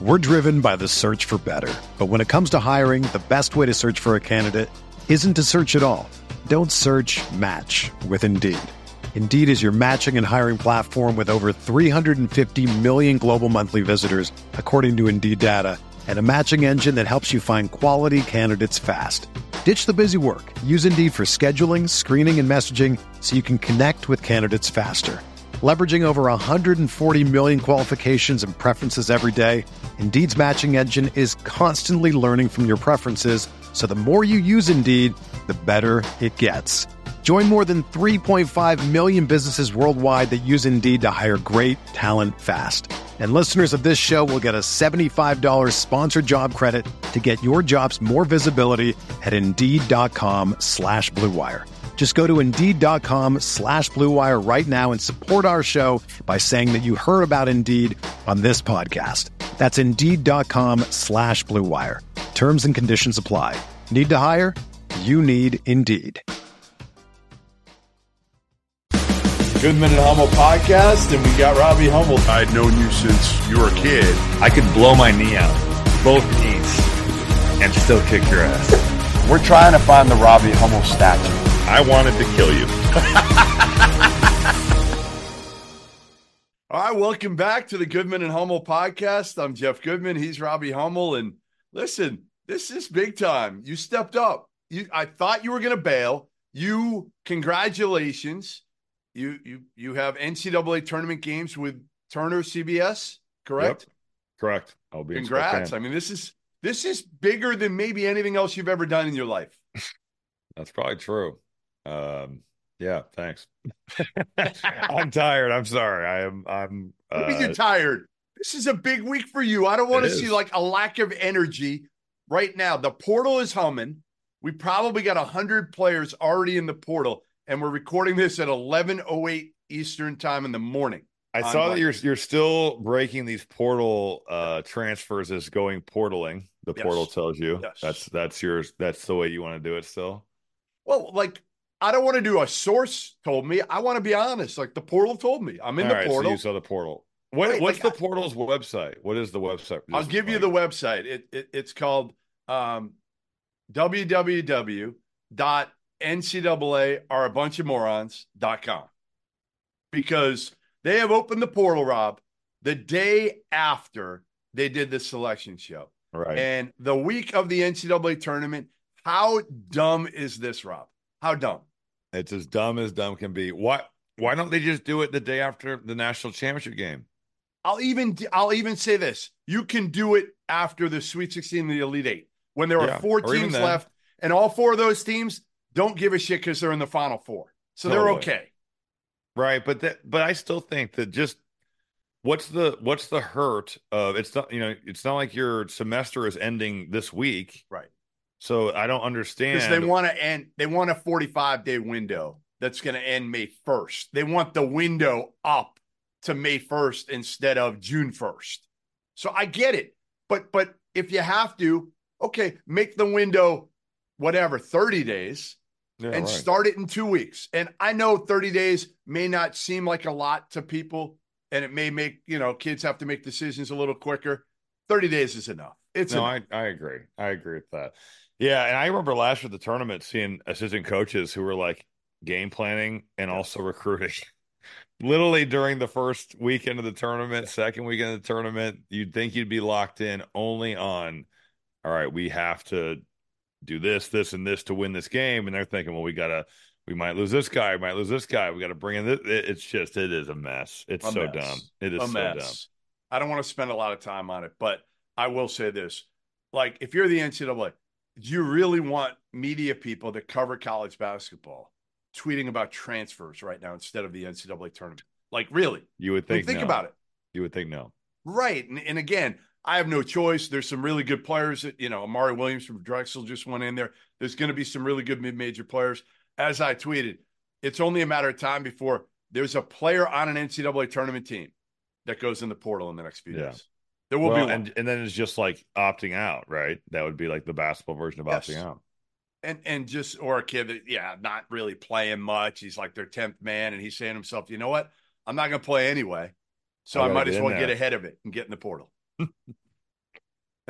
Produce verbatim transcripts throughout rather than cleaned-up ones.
We're driven by the search for better. But when it comes to hiring, the best way to search for a candidate isn't to search at all. Don't search, match with Indeed. Indeed is your matching and hiring platform with over three hundred fifty million global monthly visitors, according to Indeed data, and a matching engine that helps you find quality candidates fast. Ditch the busy work. Use Indeed for scheduling, screening, and messaging so you can connect with candidates faster. Leveraging over one hundred forty million qualifications and preferences every day, Indeed's matching engine is constantly learning from your preferences, so the more you use Indeed, the better it gets. Join more than three point five million businesses worldwide that use Indeed to hire great talent fast. And listeners of this show will get a seventy-five dollars sponsored job credit to get your jobs more visibility at Indeed.com slash Blue Wire. Just go to Indeed.com slash Blue Wire right now and support our show by saying that you heard about Indeed on this podcast. That's Indeed.com slash Blue Wire. Terms and conditions apply. Need to hire? You need Indeed. Goodman and Hummel podcast, and we got Robbie Hummel. I'd known you since you were a kid. I could blow my knee out, both knees, and still kick your ass. We're trying to find the Robbie Hummel statue. I wanted to kill you. All right, welcome back to the Goodman and Hummel podcast. I'm Jeff Goodman. He's Robbie Hummel. And listen, this is big time. You stepped up. You, I thought you were going to bail. You, congratulations. You you you have N C double A tournament games with Turner C B S, correct? Yep. Correct. I'll be. Congrats. I mean, this is this is bigger than maybe anything else you've ever done in your life. That's probably true. Um, yeah, thanks. I'm tired. I'm sorry. I am. I'm. Uh, What do you mean you're tired? This is a big week for you. I don't want to see like a lack of energy right now. The portal is humming. We probably got a hundred players already in the portal, and we're recording this at eleven oh eight Eastern time in the morning. I saw that you're you're still breaking these portal uh, transfers as going portaling. The Yes. portal tells you Yes. that's that's yours. That's the way you want to do it. Still. Well, like, I don't want to do a source told me. I want to be honest. Like, the portal told me. I'm in All the right, portal. So you saw the portal. What, Right, what's like, the portal's website? What is the website? I'll Just give you like- the website. It, it It's called um, w w w dot n c double a are a bunch of morons dot com, because they have opened the portal, Rob, the day after they did the selection show. right. And the week of the N C double A tournament, how dumb is this, Rob? How dumb? It's as dumb as dumb can be. Why why don't they just do it the day after the national championship game? I'll even I'll even say this. You can do it after the Sweet sixteen and the Elite Eight when there Yeah, are four or even teams then. left, and all four of those teams don't give a shit because they're in the Final Four, so they're Totally. okay. Right, but that but I still think that just what's the what's the hurt of it's not you know it's not like your semester is ending this week. Right. So I don't understand. Because they want to end, they want a forty-five day window that's going to end May first. They want the window up to May first instead of June first. So I get it. But but if you have to, okay, make the window whatever, thirty days Yeah, and right. start it in two weeks. And I know thirty days may not seem like a lot to people, and it may make, you know, kids have to make decisions a little quicker. thirty days is enough. It's No, enough. I, I agree. I agree with that. Yeah, and I remember last year at the tournament seeing assistant coaches who were like game planning and also recruiting. Literally during the first weekend of the tournament, second weekend of the tournament, you'd think you'd be locked in only on, all right, we have to do this, this, and this to win this game. And they're thinking, well, we got to, we might lose this guy, we might lose this guy. We got to bring in this. It- It's just, it is a mess. It's A so mess. dumb. It is a so mess. dumb. I don't want to spend a lot of time on it, but I will say this. Like, if you're the N C double A, do you really want media people that cover college basketball tweeting about transfers right now instead of the N C double A tournament? Like, really? You would I mean, think, think no. about it. You would think no. Right. And, and again, I have no choice. There's some really good players that, you know, Amari Williams from Drexel just went in there. There's going to be some really good mid-major players. As I tweeted, it's only a matter of time before there's a player on an N C double A tournament team that goes in the portal in the next few Yeah. days. There will Well, be one. and, and then it's just like opting out, right? That would be like the basketball version of Yes. opting out. And and just or a kid that, yeah, not really playing much. He's like their tenth man, and he's saying to himself, you know what? I'm not going to play anyway. So I I, gotta might get as in well there. get ahead of it and get in the portal.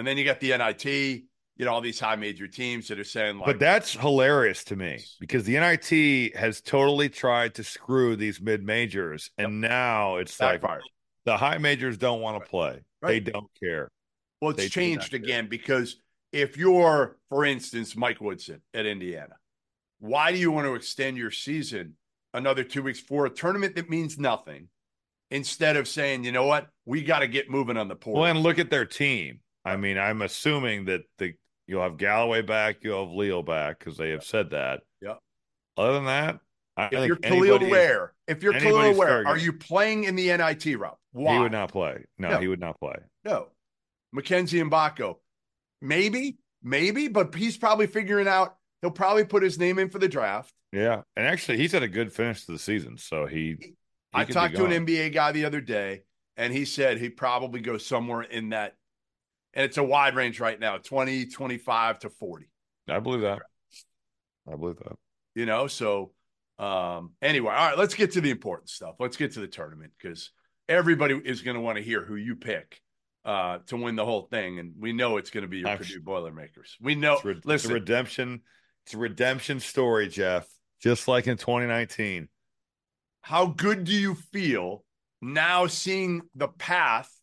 And then you got the N I T, you know, all these high major teams that are saying like, but that's hilarious to me because the N I T has totally tried to screw these mid majors, and Yep. now it's backfired. like the high majors don't want to Right. play. Right. They don't care. Well, it's They do not changed care. again because if you're, for instance, Mike Woodson at Indiana, why do you want to extend your season another two weeks for a tournament that means nothing instead of saying, you know what, we got to get moving on the portal? Well, and look at their team. I mean, I'm assuming that the you'll have Galloway back, you'll have Leo back because they have said that. Yeah. Other than that, I If think you're Khalil anybody is- Ware, if you're Khalil anybody's Ware, fair are game. you playing in the N I T route? Why? He would not play. No, No. he would not play. No. Mackenzie Mbako, maybe, maybe, but he's probably figuring out. He'll probably put his name in for the draft. Yeah, and actually, he's had a good finish to the season, so he. he I could be talked to an gone. N B A guy the other day, and he said he probably goes somewhere in that, and it's a wide range right now, twenty, twenty-five to forty. I believe that. I believe that. You know, so um, anyway, all right, let's get to the important stuff. Let's get to the tournament because everybody is going to want to hear who you pick uh, to win the whole thing, and we know it's going to be your I'm Purdue sh- Boilermakers. We know. It's, re- it's a listen, redemption. It's a redemption story, Jeff. Just like in twenty nineteen. how good do you feel now seeing the path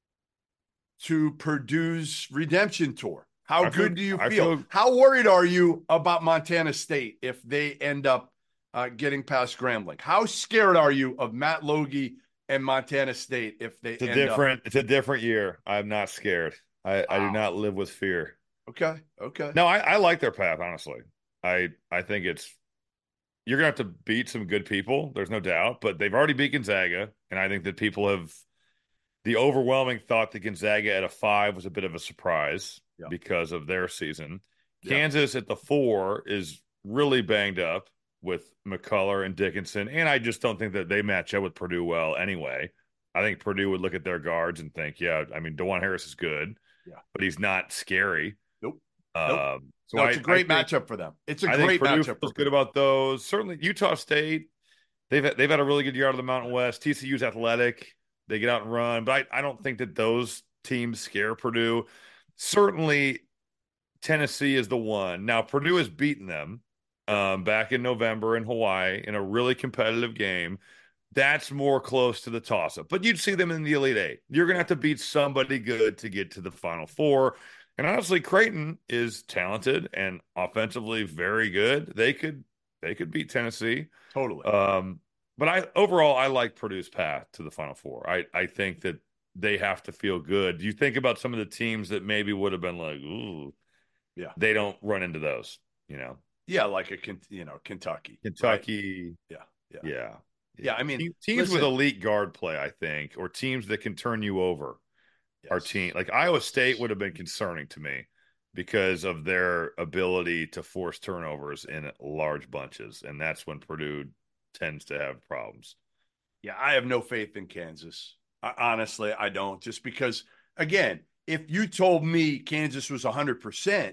to Purdue's redemption tour? How I good feel- do you I feel? feel- How worried are you about Montana State if they end up uh, getting past Grambling? How scared are you of Matt Logie and Montana State if they It's a end different. It's a different year. I'm not scared. I, I do Wow. not live with fear. up? Okay, okay. No, I, I like their path. Honestly, I I think it's you're gonna have to beat some good people. There's no doubt, but they've already beat Gonzaga, and I think that people have the overwhelming thought that Gonzaga at a five was a bit of a surprise Yeah. because of their season. Yeah. Kansas at the four is really banged up with McCullough and Dickinson, and I just don't think that they match up with Purdue well anyway. I think Purdue would look at their guards and think, yeah, I mean, DeJuan Harris is good, Yeah. but he's not scary. Nope. Um, Nope. So no, it's I- a great I think- matchup for them. It's a I think great Purdue matchup. feels For good about those. Certainly, Utah State. They've had, they've had a really good year out of the Mountain West. T C U's athletic. They get out and run, but I, I don't think that those teams scare Purdue. Certainly, Tennessee is the one. Now, Purdue has beaten them um, back in November in Hawaii in a really competitive game. That's more close to the toss-up. But you'd see them in the Elite Eight. You're going to have to beat somebody good to get to the Final Four. And honestly, Creighton is talented and offensively very good. They could they could beat Tennessee. Totally. Um, but I overall I like Purdue's path to the Final Four. I, I think that they have to feel good. Do you think about some of the teams that maybe would have been like, ooh, Yeah. they don't run into those, you know? yeah, like a Ken- you know Kentucky. right? Kentucky, Yeah. Yeah. yeah. Yeah, I mean, Te- teams with listen. elite guard play, I think, or teams that can turn you over. Our Yes. team, like Iowa State, would have been concerning to me because of their ability to force turnovers in large bunches, and that's when Purdue tends to have problems. Yeah, I have no faith in Kansas. I, honestly, I don't. Just because, again, if you told me Kansas was one hundred percent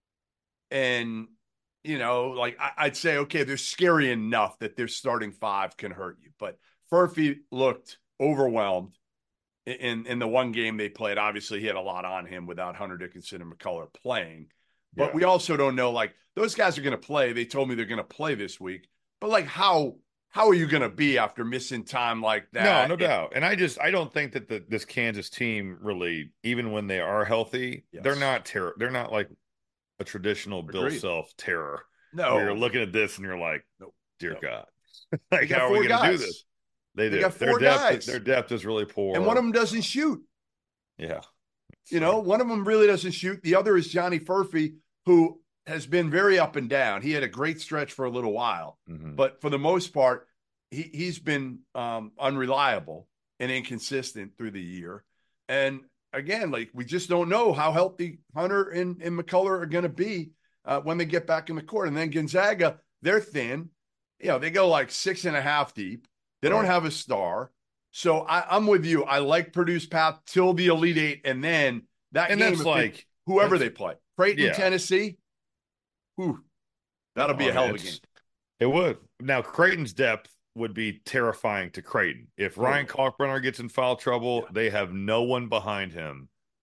and, you know, like I, I'd say, okay, they're scary enough that their starting five can hurt you. But Furphy looked overwhelmed in, in the one game they played. Obviously, he had a lot on him without Hunter Dickinson and McCullough playing. But Yeah. we also don't know, like, those guys are going to play. They told me they're going to play this week. But, like, how how are you going to be after missing time like that? No, no doubt. And I just I don't think that the, this Kansas team really, even when they are healthy, Yes. they're not terror. They're not like a traditional Bill Agreed. Self terror. No. Where you're looking at this and you're like, Nope. dear Nope. God, They like got how are we four going to do guys. this? They, They do. got Their four depth, guys. Their depth is really poor. And one of them doesn't shoot. yeah, You know, one of them really doesn't shoot. The other is Johnny Furphy, who has been very up and down. He had a great stretch for a little while, Mhm. but for the most part, he, he's been um, unreliable and inconsistent through the year. And again, like we just don't know how healthy Hunter and, and McCullough are going to be uh, when they get back in the court. And then Gonzaga, they're thin. You know, they go like six and a half deep. They don't Right. have a star. So I, I'm with you. I like Purdue's path till the Elite Eight, and then that and game, that's if they- like whoever that's- they play, Creighton, yeah. Tennessee. Whew, that'll be I a hell mean, of a game. it's- It would. Now, Creighton's depth would be terrifying to Creighton. If Ryan Kalkbrenner gets in foul trouble, Yeah. they have no one behind him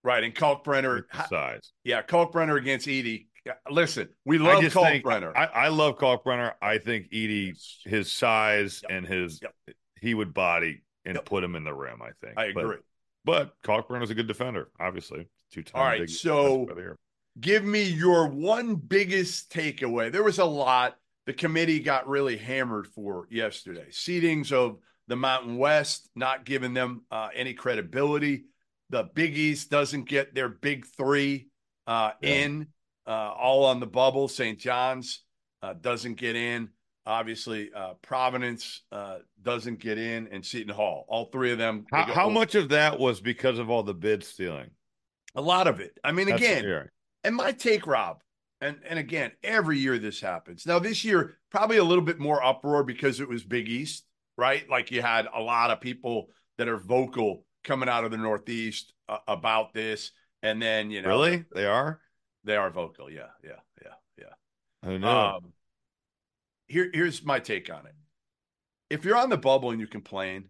Right. And Kalkbrenner, with the size. yeah, Kalkbrenner against Edey. Listen, we I love just think Kalkbrenner. I, I love Kalkbrenner. I think Edey, his size Yep. and his Yep. he would body and Yep. put him in the rim. I think. I agree. But, but Kalkbrenner's a good defender, obviously. Two-time All right, big so give me your one biggest takeaway. There was a lot the committee got really hammered for yesterday. Seedings of the Mountain West, not giving them uh, any credibility. The Big East doesn't get their big three uh, yeah. in, uh, all on the bubble. Saint John's uh, doesn't get in. Obviously, uh, Providence uh, doesn't get in, and Seton Hall. All three of them. How, how much of that was because of all the bid stealing? A lot of it. I mean, That's, again, yeah. and my take, Rob, and, and again, every year this happens. Now, this year, probably a little bit more uproar because it was Big East, right? Like you had a lot of people that are vocal coming out of the Northeast uh, about this. And then, you know. Really? They are? They are vocal. Yeah, yeah, yeah, yeah. I know. Um, here, here's my take on it. If you're on the bubble and you complain,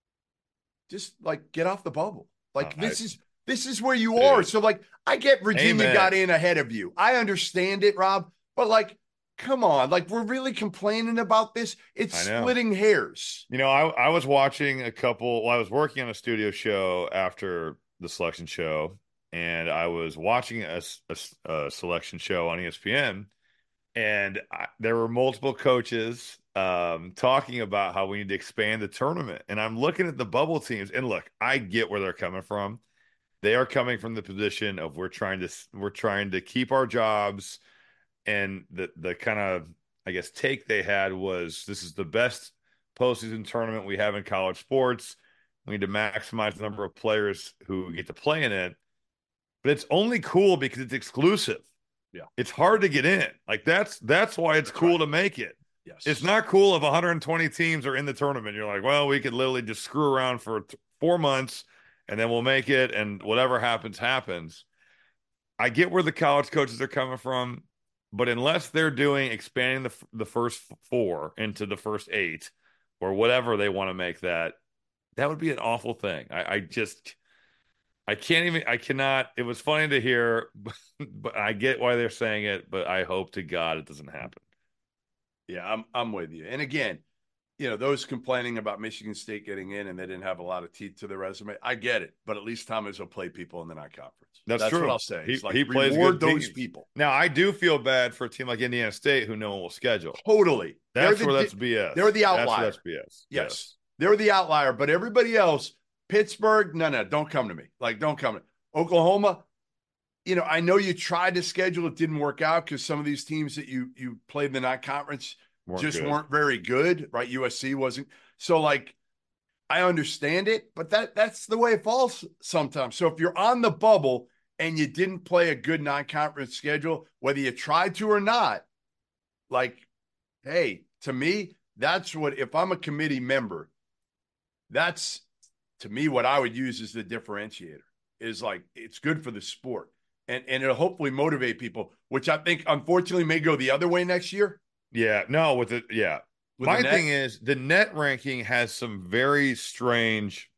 just like get off the bubble. Like oh, this I, is this is where you are. So like I get Virginia Amen. got in ahead of you. I understand it, Rob, but like come on, like we're really complaining about this. It's splitting hairs. You know, I I was watching a couple well, I was working on a studio show after the selection show, and I was watching a, a, a selection show on E S P N, and I, there were multiple coaches um, talking about how we need to expand the tournament. And I'm looking at the bubble teams, and look, I get where they're coming from. They are coming from the position of we're trying to we're trying to keep our jobs, and the the kind of I guess take they had was this is the best postseason tournament we have in college sports. We need to maximize the number of players who get to play in it. But it's only cool because it's exclusive. Yeah. It's hard to get in. Like that's that's why it's that's cool right. to make it. Yes. It's not cool if one hundred twenty teams are in the tournament. You're like, well, we could literally just screw around for th- four months and then we'll make it and whatever happens, happens. I get where the college coaches are coming from, but unless they're doing expanding the the first four into the first eight or whatever they want to make that, that would be an awful thing. I, I just, I can't even, I cannot, it was funny to hear, but, but I get why they're saying it, but I hope to God it doesn't happen. Yeah, I'm I'm with you. And again, you know, those complaining about Michigan State getting in and they didn't have a lot of teeth to their resume, I get it. But at least Tom Izzo played people in the non-conference. That's, That's true. what I'll say. He, it's like he plays reward good those teams. people. Now, I do feel bad for a team like Indiana State who no one will schedule. Totally. That's the, where that's B S. They're the outlier. That's, that's B S. Yes. yes. They're the outlier. But everybody else, Pittsburgh, no, no, don't come to me. Like, don't come to me. Oklahoma, you know, I know you tried to schedule. It didn't work out because some of these teams that you you played in the non-conference weren't just good. weren't very good, right? U S C wasn't. So, like, I understand it, but that that's the way it falls sometimes. So if you're on the bubble and you didn't play a good non-conference schedule, whether you tried to or not, like, hey, to me, that's what, if I'm a committee member, that's, to me, what I would use as the differentiator is like, it's good for the sport. And, and it'll hopefully motivate people, which I think, unfortunately, may go the other way next year. Yeah, no, with it, yeah. With My thing is, the net ranking has some very strange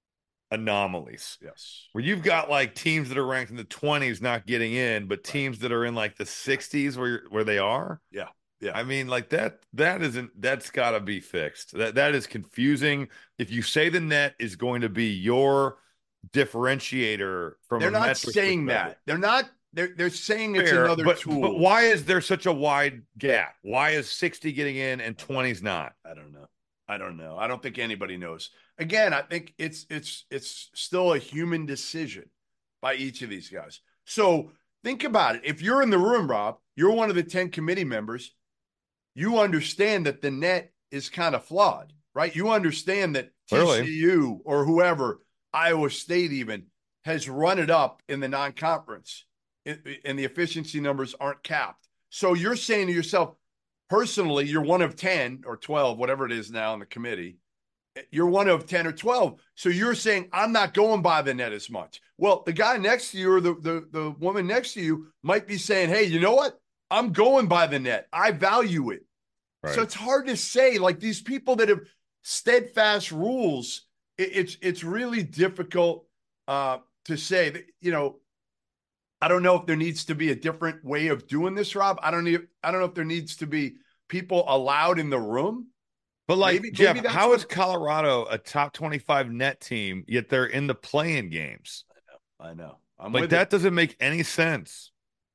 anomalies. Yes. Where you've got like teams that are ranked in the twenties not getting in, but teams that are in like the sixties where where they are. Yeah. Yeah. I mean, like that that isn't that's got to be fixed. That that is confusing. If you say the net is going to be your differentiator from They're a not saying that. They're not They're they're saying it's Fair, another but, tool. But why is there such a wide gap? Why is sixty getting in and twenty's not? I don't know. I don't know. I don't think anybody knows. Again, I think it's it's it's still a human decision by each of these guys. So think about it. If you're in the room, Rob, you're one of the ten committee members, you understand that the net is kind of flawed, right? You understand that Clearly. T C U or whoever, Iowa State even, has run it up in the non-conference. And the efficiency numbers aren't capped. So you're saying to yourself, personally, you're one of ten or twelve, whatever it is now in the committee. You're one of ten or twelve. So you're saying, I'm not going by the net as much. Well, the guy next to you or the, the, the woman next to you might be saying, hey, you know what? I'm going by the net. I value it. Right. So it's hard to say, like these people that have steadfast rules, it, it's, it's really difficult. Uh, to say that, you know, I don't know if there needs to be a different way of doing this, Rob. I don't need, I don't know if there needs to be people allowed in the room. But like, maybe, Jeff, maybe how what, is Colorado a top twenty-five net team, yet they're in the play-in games? I know. I know. I'm like, with that it. doesn't make any sense.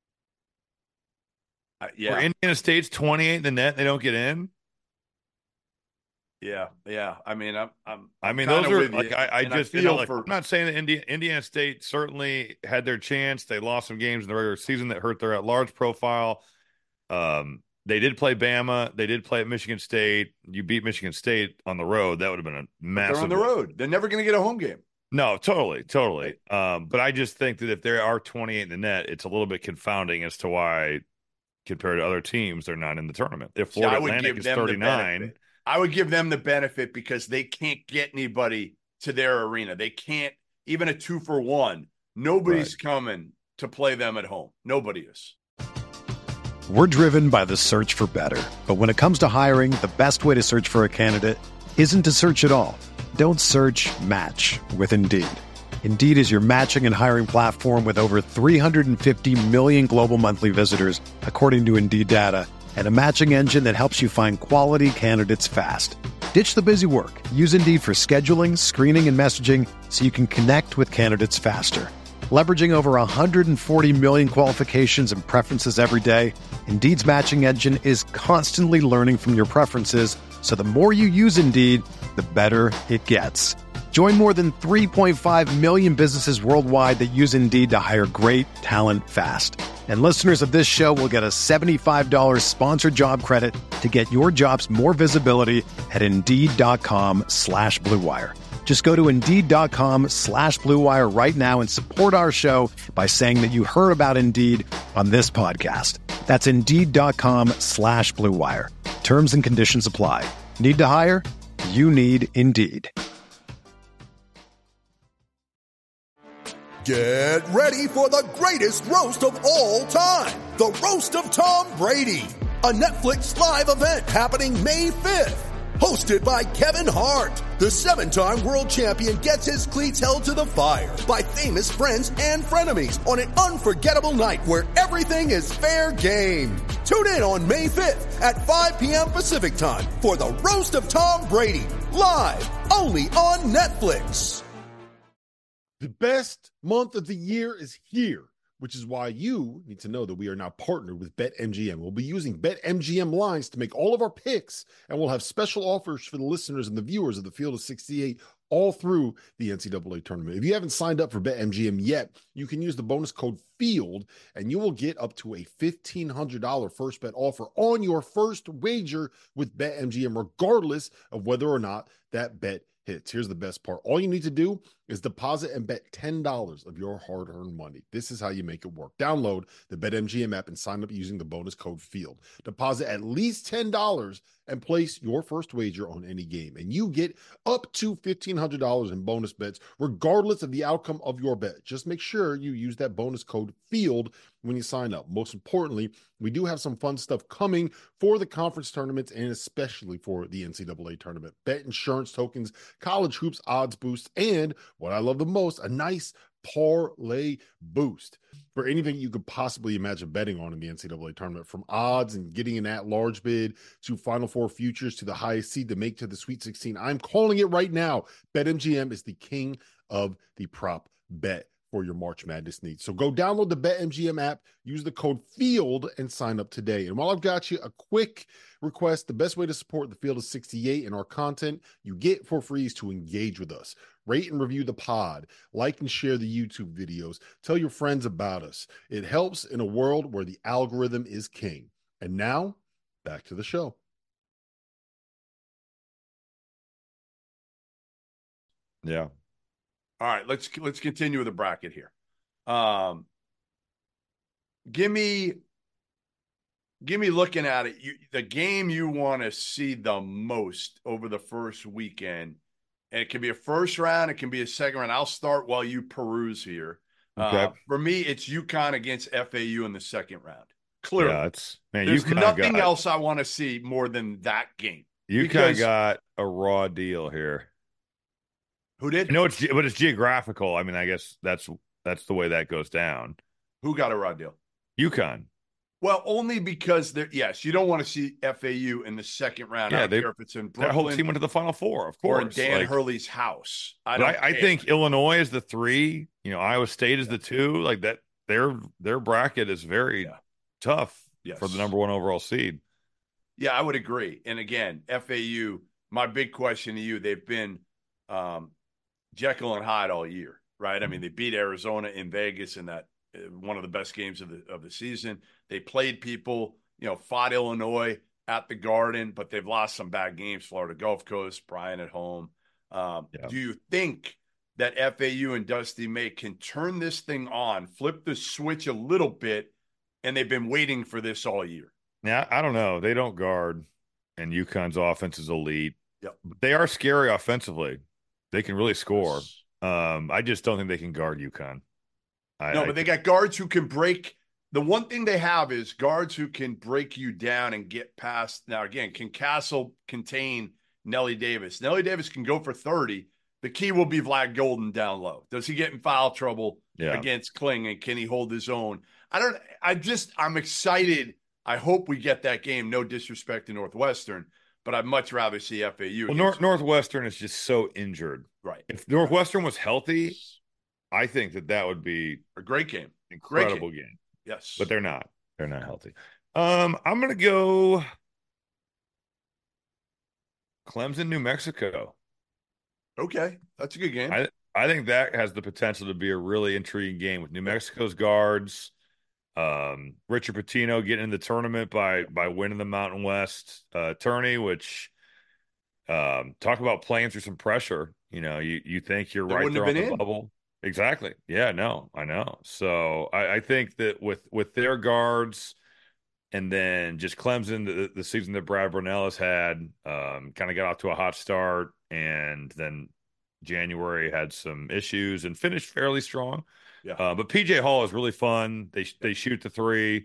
Uh, yeah. Where Indiana State's twenty-eight in the net, they don't get in. Yeah, yeah. I mean, I'm, I'm. I mean, I'm those are with like you. I, I And just feel you know, like, for. I'm not saying that Indiana, Indiana State certainly had their chance. They lost some games in the regular season that hurt their at-large profile. Um, they did play Bama. They did play at Michigan State. You beat Michigan State on the road. That would have been a massive. They're on the road. They're never going to get a home game. No, totally, totally. Um, but I just think that if there are twenty-eight in the net, it's a little bit confounding as to why, compared to other teams, they're not in the tournament. If Florida See, Atlantic is thirty-nine. I would give them the benefit because they can't get anybody to their arena. They can't, even a two for one. Nobody's right. coming to play them at home. Nobody is. We're driven by the search for better. But when it comes to hiring, the best way to search for a candidate isn't to search at all. Don't search, match with Indeed. Indeed is your matching and hiring platform with over three hundred fifty million global monthly visitors, according to Indeed data, and a matching engine that helps you find quality candidates fast. Ditch the busy work. Use Indeed for scheduling, screening, and messaging so you can connect with candidates faster. Leveraging over one hundred forty million qualifications and preferences every day, Indeed's matching engine is constantly learning from your preferences, so the more you use Indeed, the better it gets. Join more than three point five million businesses worldwide that use Indeed to hire great talent fast. And listeners of this show will get a seventy-five dollars sponsored job credit to get your jobs more visibility at Indeed.com slash Blue Wire. Just go to Indeed.com slash Blue Wire right now and support our show by saying that you heard about Indeed on this podcast. That's Indeed.com slash Blue Wire. Terms and conditions apply. Need to hire? You need Indeed. Get ready for the greatest roast of all time. The Roast of Tom Brady. A Netflix live event happening May fifth. Hosted by Kevin Hart. The seven-time world champion gets his cleats held to the fire by famous friends and frenemies on an unforgettable night where everything is fair game. Tune in on May fifth at five p.m. Pacific time for the Roast of Tom Brady. Live only on Netflix. The best month of the year is here, which is why you need to know that we are now partnered with BetMGM. We'll be using BetMGM lines to make all of our picks, and we'll have special offers for the listeners and the viewers of the Field of sixty-eight all through the N C double A tournament. If you haven't signed up for BetMGM yet, you can use the bonus code FIELD, and you will get up to a fifteen hundred dollars first bet offer on your first wager with BetMGM, regardless of whether or not that bet hits. Here's the best part. All you need to do is deposit and bet ten dollars of your hard-earned money. This is how you make it work. Download the BetMGM app and sign up using the bonus code FIELD. Deposit at least ten dollars and place your first wager on any game. And you get up to fifteen hundred dollars in bonus bets, regardless of the outcome of your bet. Just make sure you use that bonus code FIELD when you sign up. Most importantly, we do have some fun stuff coming for the conference tournaments and especially for the N C double A tournament. Bet insurance tokens, college hoops odds boosts, and what I love the most, a nice parlay boost for anything you could possibly imagine betting on in the N C double A tournament, from odds and getting an at-large bid to Final Four futures to the highest seed to make to the Sweet sixteen. I'm calling it right now. BetMGM is the king of the prop bet for your March Madness needs. So go download the BetMGM app, use the code FIELD, and sign up today. And while I've got you, a quick request: the best way to support the Field of sixty-eight and our content you get for free is to engage with us. Rate and review the pod, like and share the YouTube videos, tell your friends about us. It helps in a world where the algorithm is king. And now, back to the show. Yeah. All right, let's let's continue with the bracket here. Um, give me, give me looking at it. You, the game you want to see the most over the first weekend, and it can be a first round, it can be a second round. I'll start while you peruse here. Okay. Uh, for me, it's UConn against F A U in the second round. Clearly, yeah, it's man. There's UConn nothing got, else I want to see more than that game. UConn because, got a raw deal here. Who did? I know it's, ge- but it's geographical. I mean, I guess that's that's the way that goes down. Who got a raw deal? UConn. Well, only because they're yes, you don't want to see F A U in the second round. Yeah, I don't they- care if it's in That Brooklyn whole team went to the Final Four, of or in course. Dan Like, Hurley's house. I but don't. I, I care. think Illinois is the three. You know, Iowa State is the two. Like that, their their bracket is very Yeah. tough Yes. for the number one overall seed. Yeah, I would agree. And again, F A U. My big question to you: they've been um, Jekyll and Hyde all year, right? I mean, they beat Arizona in Vegas in that uh, one of the best games of the of the season. They played people, you know, fought Illinois at the Garden, but they've lost some bad games. Florida Gulf Coast, Bryant at home. Um, Yeah. Do you think that F A U and Dusty May can turn this thing on, flip the switch a little bit, and they've been waiting for this all year? Yeah, I don't know. They don't guard, and UConn's offense is elite. Yep. But they are scary offensively. They can really score. Um, I just don't think they can guard UConn. I, No, I- but they got guards who can break. The one thing they have is guards who can break you down and get past. Now, again, can Castle contain Nelly Davis? Nelly Davis can go for thirty. The key will be Vlad Golden down low. Does he get in foul trouble Yeah. against Kling, and can he hold his own? I don't. I just. I'm excited. I hope we get that game. No disrespect to Northwestern, but I'd much rather see F A U. well, against- North, Northwestern is just so injured. right. If Northwestern was healthy, I think that that would be A great game. an incredible game. Yes, But they're not. They're not healthy. Um, I'm gonna go Clemson, New Mexico. okay. That's a good game. I I think that has the potential to be a really intriguing game with New Mexico's guards. Um, Richard Pitino getting in the tournament by by winning the Mountain West uh, tourney, which um, talk about playing through some pressure. You know, you you think you're They right wouldn't there have on been the in. bubble. Exactly. Yeah. No, I know. So I, I think that with with their guards. And then just Clemson, the, the season that Brad Brunell has had, um, kind of got off to a hot start, and then January had some issues and finished fairly strong. Yeah. Uh, but P J Hall is really fun. They they shoot the three.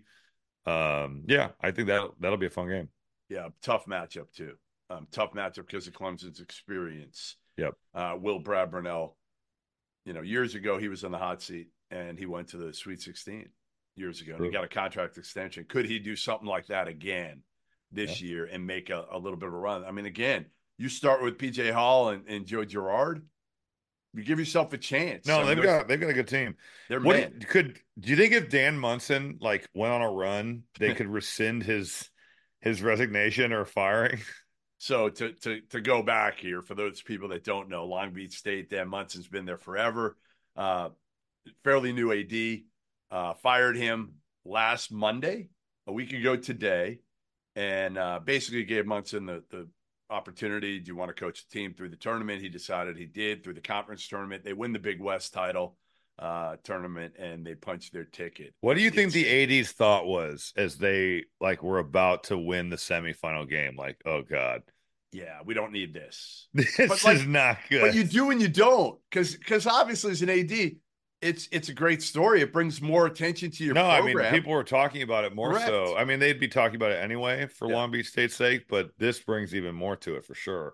Um, yeah, I think that that'll be a fun game. Yeah, tough matchup too. Um, tough matchup because of Clemson's experience. Yep. Uh, Will Brad Brunell, you know, years ago he was on the hot seat and he went to the Sweet sixteen years ago. And he True. got a contract extension. Could he do something like that again this year and make a, a little bit of a run? I mean, again, you start with P J Hall and, and Joe Girard, you give yourself a chance. No, I mean, they've they're- got they've got a good team. they're What men. do- could do you think if Dan Munson like went on a run, they could rescind his his resignation or firing? So to to to go back here for those people that don't know, Long Beach State, Dan Munson's been there forever. Uh, fairly new A D. Uh, fired him last Monday, a week ago today, and uh, basically gave Munson the the opportunity. Do you want to coach the team through the tournament? He decided he did through the conference tournament. They win the Big West title uh, tournament, and they punch their ticket. What do you think It's- the A D's thought was as they like were about to win the semifinal game? Like, oh God, Yeah, we don't need this. this But, like- is not good. But you do and you don't, because because obviously as an A D, it's it's a great story. It brings more attention to your no, I program. mean people were talking about it more Correct. so. I mean they'd be talking about it anyway for Yeah. Long Beach State's sake, but this brings even more to it for sure.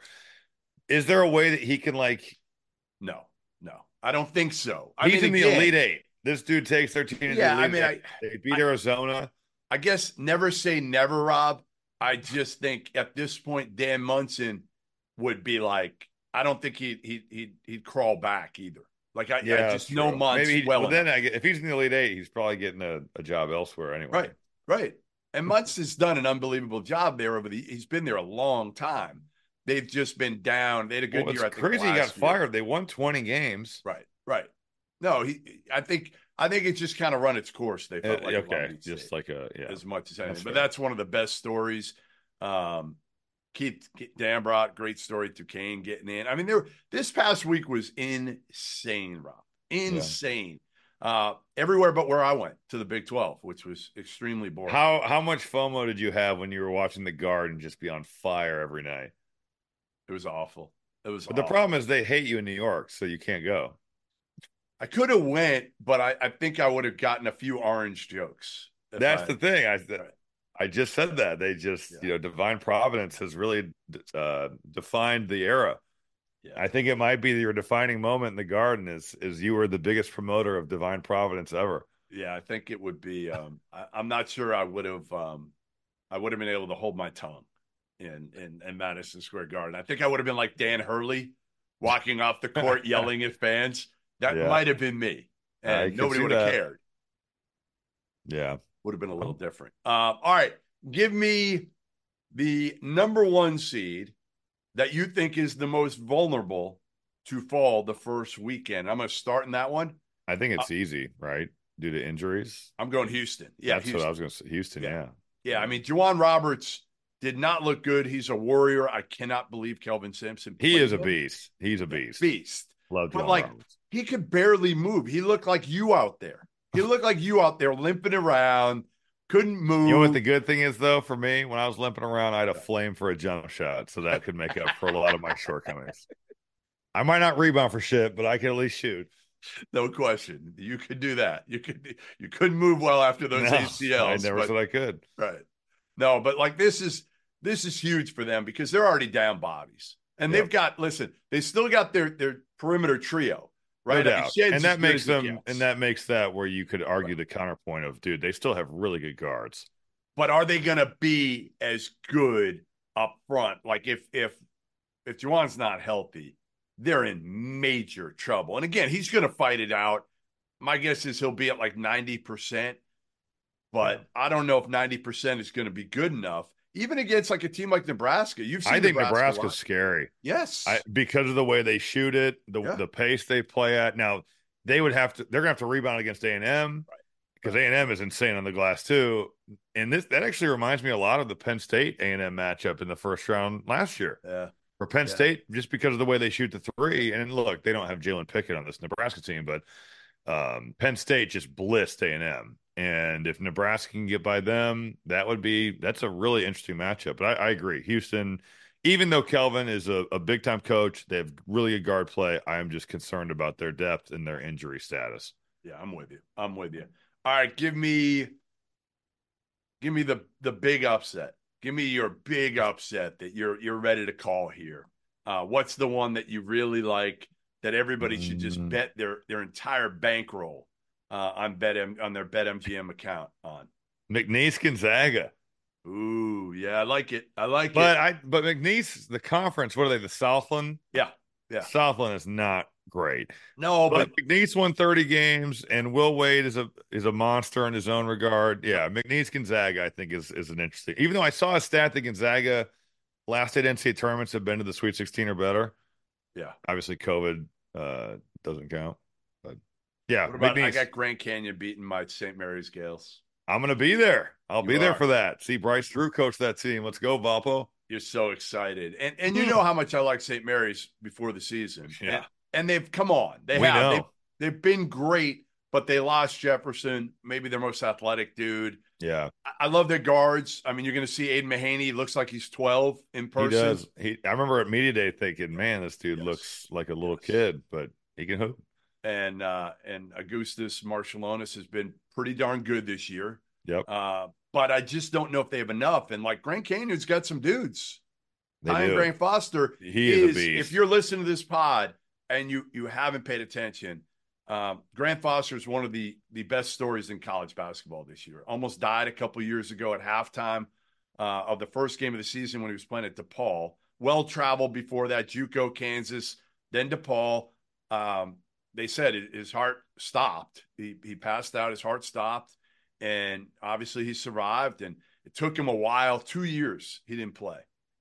Is there a way that he can like? No, no, I don't think so. I He's mean, in the again, Elite Eight. This dude takes their team to Yeah, the I Elite mean, Eight. I- they beat I- Arizona. I guess never say never, Rob. I just think at this point, Dan Munson would be like, I don't think he'd he'd he'd, he'd crawl back either. Like I, Yeah, I that's just know true. Munson Maybe he, well well, enough. then I get, if he's in the Elite Eight, he's probably getting a, a job elsewhere anyway. Right, right. And Munson's done an unbelievable job there over the. He's been there a long time. They've just been down. They had a good Well, year. I it's think, crazy he got last year. fired. They won twenty games. Right, right. No, he. I think. I think it just kind of run its course. They felt Uh, like at Long okay, Beach just State, like a yeah. as much as anything. That's But fair. that's one of the best stories. Um, Keith, Keith Dambrot, great story. Duquesne getting in. I mean, there. This past week was insane, Rob. Insane. Uh, everywhere but where I went to the Big twelve, which was extremely boring. How how much FOMO did you have when you were watching the Guard and just be on fire every night? It was awful. It was. But the awful. problem is they hate you in New York, so you can't go. I could have went, but I, I think I would have gotten a few orange jokes. if That's I- the thing. I Right. I just said that they just Yeah. you know divine providence has really uh, defined the era. Yeah. I think it might be your defining moment in the Garden is is you were the biggest promoter of divine providence ever. Yeah, I think it would be. Um, I, I'm not sure I would have. Um, I would have been able to hold my tongue in, in in Madison Square Garden. I think I would have been like Dan Hurley, walking off the court yelling at fans. That Yeah. might have been me, I and could nobody see would have that. cared. Yeah. Would have been a little different. Uh, all right, give me the number one seed that you think is the most vulnerable to fall the first weekend. I'm going to start in that one. I think it's uh, easy, right? Due to injuries. I'm going Houston. Yeah, That's Houston. what I was going to say. Houston, yeah. yeah. Yeah, I mean, Juwan Roberts did not look good. He's a warrior. I cannot believe Kelvin Sampson. He is a him. beast. He's a beast. Beast. Love Juwan but like, Roberts. He could barely move. He looked like you out there. He looked like you out there limping around, couldn't move. You know what the good thing is, though, for me? When I was limping around, I had a flame for a jump shot, so that could make up for a lot of my shortcomings. I might not rebound for shit, but I can at least shoot. No question. You could do that. You could you couldn't move well after those no, A C Ls. I never but, said I could. Right. No, but like this is this is huge for them because they're already down bodies. And yep. they've got listen, they still got their their perimeter trio, right? No doubt. And that makes them and that makes that where you could argue right. the counterpoint of dude, they still have really good guards. But are they gonna be as good up front? Like if if if Juwan's not healthy, they're in major trouble. And again, he's going to fight it out. My guess is he'll be at like ninety percent, but yeah. I don't know if ninety percent is going to be good enough. Even against like a team like Nebraska. You've seen I think Nebraska Nebraska's scary. Yes. I, because of the way they shoot it, the yeah. the pace they play at. Now, they would have to, they're going to have to rebound against A and M right. because right. A and M is insane on the glass too. And this, that actually reminds me a lot of the Penn State A and M matchup in the first round last year. Yeah. For Penn yeah. State, just because of the way they shoot the three, and look, they don't have Jalen Pickett on this Nebraska team, but um, Penn State just blissed A and M. And if Nebraska can get by them, that would be that's a really interesting matchup. But I, I agree, Houston. Even though Kelvin is a, a big time coach, they have really good guard play. I am just concerned about their depth and their injury status. Yeah, I'm with you. I'm with you. All right, give me, give me the the big upset. Give me your big upset that you're you're ready to call here. Uh, what's the one that you really like that everybody should just Mm. bet their their entire bankroll uh, on bet on their BetMGM account on? McNeese Gonzaga. Ooh, yeah, I like it. I like But it. I but McNeese, the conference, what are they, the Southland? Yeah, yeah. Southland is not great. No, But but McNeese won thirty games, and Will Wade is a is a monster in his own regard. Yeah, McNeese Gonzaga, I think, is is an interesting. Even though I saw a stat that Gonzaga last eight N C A A tournaments have been to the Sweet sixteen or better. yeah. Obviously, COVID uh, doesn't count. But yeah, What about I McNeese. got Grand Canyon beating my Saint Mary's Gales. I'm going to be there. I'll You be there are. for that. See Bryce Drew coach that team. Let's go, Valpo. You're so excited, and and you know how much I like Saint Mary's before the season. Yeah. and, and they've come on. They We have. know. They've, they've been great, but they lost Jefferson, maybe their most athletic dude. Yeah, I, I love their guards. I mean, you're going to see Aiden Mahaney. He looks like he's twelve in person. he does. He. I remember at media day thinking, man, this dude Yes. looks like a little Yes. kid, but he can hoop. And uh, and Augustus Marshallonis has been pretty darn good this year. Yep, Uh, but I just don't know if they have enough. And like Grand Canyon's got some dudes. they Ty and do. Grant Foster He is a beast. If you're listening to this pod and you you haven't paid attention, um, Grant Foster is one of the the best stories in college basketball this year. Almost died a couple years ago at halftime uh, of the first game of the season when he was playing at DePaul. Well traveled before that, JUCO, Kansas, then DePaul. Um, they said it, his heart stopped. He he passed out. His heart stopped, and obviously he survived. And it took him a while, two years he didn't play.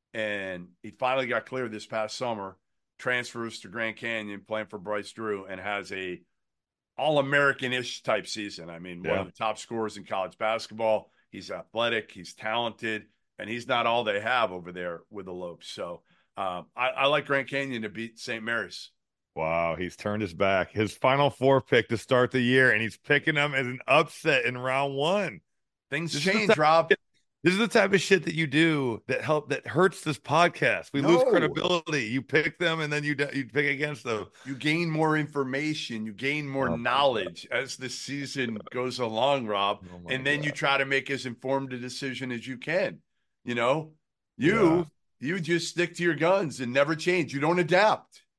And he finally got cleared this past summer, transfers to Grand Canyon, playing for Bryce Drew, and has a all-American-ish type season. I mean, one Yeah. of the top scorers in college basketball. He's athletic, he's talented, and he's not all they have over there with the Lopes. So um, I, I like Grand Canyon to beat Saint Mary's. Wow, he's turned his back. His final four pick to start the year, and he's picking them as an upset in round one. Things This is the change, type- Rob. This is the type of shit that you do that help that hurts this podcast. We lose No. credibility. You pick them, and then you you pick against them. You gain more information, you gain more Oh, my knowledge as the season goes along, Rob. Oh, my and then you God. try to make as informed a decision as you can. You know, you you just stick to your guns and never change. You don't adapt.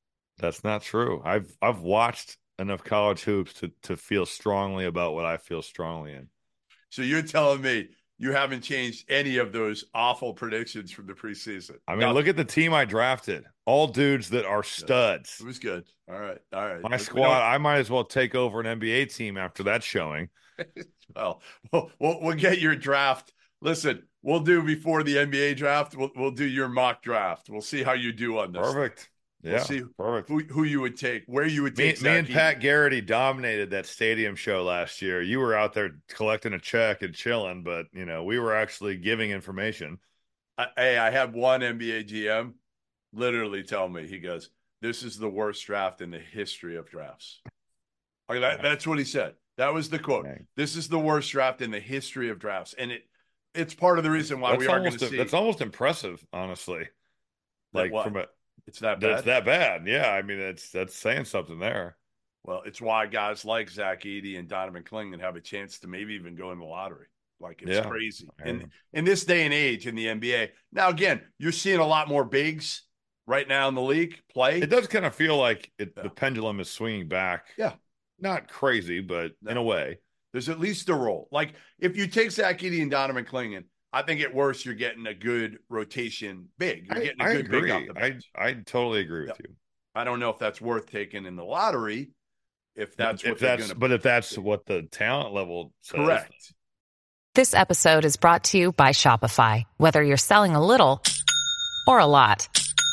That's not true. I've I've watched enough college hoops to to feel strongly about what I feel strongly in. So you're telling me you haven't changed any of those awful predictions from the preseason? I mean, Nothing. look at the team I drafted. All dudes that are studs. It was good. All right. All right. My But we squad, I might as well take over an N B A team after that showing. Well, we'll, we'll, we'll get your draft. Listen, we'll do before the N B A draft. We'll, we'll do your mock draft. We'll see how you do on this. Perfect. We'll Yeah, see perfect. who, who you would take, where you would Me, take. me and Zach Pat Edey. Garrity dominated that stadium show last year. You were out there collecting a check and chilling, but you know we were actually giving information. I, hey, I had one N B A G M literally tell me, he goes, "This is the worst draft in the history of drafts." Like that, that's what he said. That was the quote. Dang. This is the worst draft in the history of drafts, and it it's part of the reason why That's we are going almost to see. that's almost impressive, honestly. That Like what? from a It's that bad. that's that bad. Yeah, I mean it's that's saying something there. Well, it's why guys like Zach Edey and Donovan Clingan have a chance to maybe even go in the lottery. Like it's Yeah. crazy I in know. in this day and age in the N B A. Now, again, you're seeing a lot more bigs right now in the league play. It does kind of feel like it, Yeah. the pendulum is swinging back. Yeah. Not crazy, but No. in a way. There's at least a role. Like if you take Zach Edey and Donovan Clingan, I think at worst you're getting a good rotation big. You're I, getting a I good big agree. off the I bench. I totally agree with Yeah. you. I don't know if that's worth taking in the lottery. If that's what if they're that's going to, but if that's what the talent level says, correct. This episode is brought to you by Shopify. Whether you're selling a little or a lot,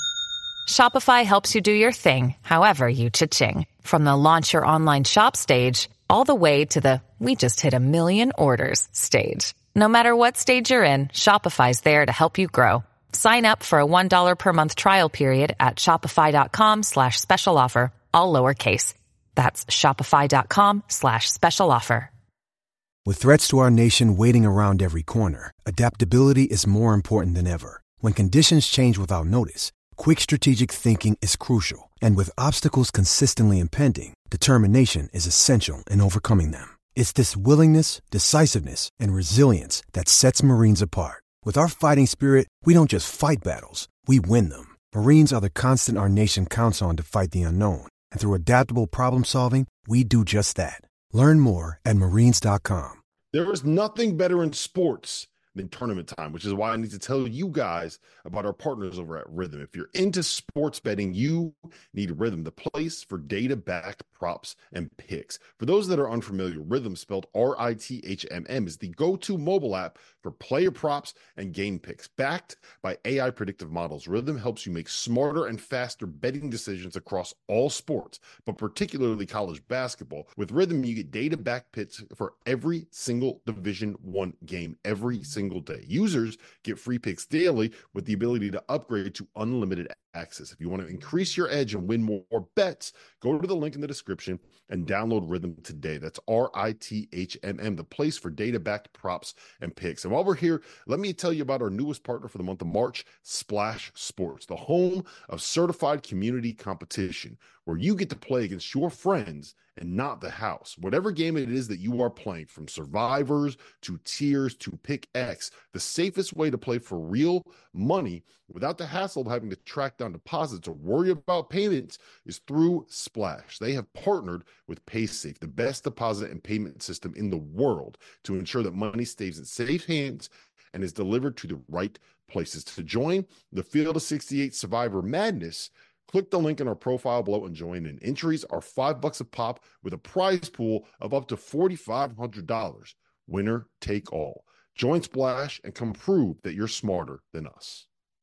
Shopify helps you do your thing, however you cha-ching. From the launch your online shop stage, all the way to the we just hit a million orders stage. No matter what stage you're in, Shopify's there to help you grow. Sign up for a one dollar per month trial period at shopify.com slash special offer, all lowercase. That's shopify.com slash special offer. With threats to our nation waiting around every corner, adaptability is more important than ever. When conditions change without notice, quick strategic thinking is crucial. And with obstacles consistently impending, determination is essential in overcoming them. It's this willingness, decisiveness, and resilience that sets Marines apart. With our fighting spirit, we don't just fight battles, we win them. Marines are the constant our nation counts on to fight the unknown. And through adaptable problem solving, we do just that. Learn more at marines dot com. There is nothing better in sports than tournament time, which is why I need to tell you guys about our partners over at Rhythm. If you're into sports betting, you need Rhythm, the place for data-backed props and picks. For those that are unfamiliar, Rhythm, spelled R I T H M M, is the go-to mobile app for player props and game picks. Backed by A I predictive models, Rhythm helps you make smarter and faster betting decisions across all sports, but particularly college basketball. With Rhythm, you get data-backed picks for every single Division One game, every single day. Users get free picks daily with the ability to upgrade to unlimited access. If you want to increase your edge and win more bets, go to the link in the description and download Rhythm today. That's R I T H M M, the place for data-backed props and picks. And while we're here, let me tell you about our newest partner for the month of March, Splash Sports, the home of certified community competition, where you get to play against your friends and not the house. Whatever game it is that you are playing, from survivors to tiers to pick X, the safest way to play for real money without the hassle of having to track down deposits or worry about payments is through Splash. They have partnered with PaySafe, the best deposit and payment system in the world, to ensure that money stays in safe hands and is delivered to the right places. To join the Field of sixty-eight Survivor Madness, click the link in our profile below and join in. Entries are five bucks a pop with a prize pool of up to four thousand five hundred dollars. Winner take all. Join Splash and come prove that you're smarter than us.